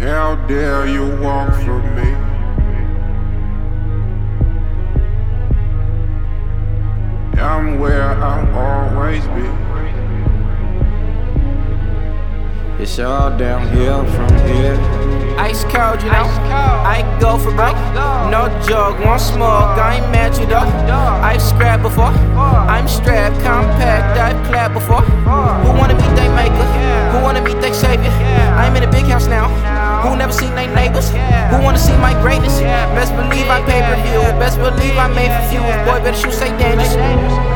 How dare you walk for me? I'm where I'll always be. It's all downhill from here. Ice cold, you know. I go for broke. No joke, won't smoke. I ain't mad you though. I've scrapped before. I'm strapped, compact. I've clapped before. Who wanna meet they maker? Who wanna meet they savior? I'm in a big house now. Who never seen they neighbors? Who wanna see my greatness? Best believe I pay per view. Best believe I made for few. Boy, better shoot say dangerous.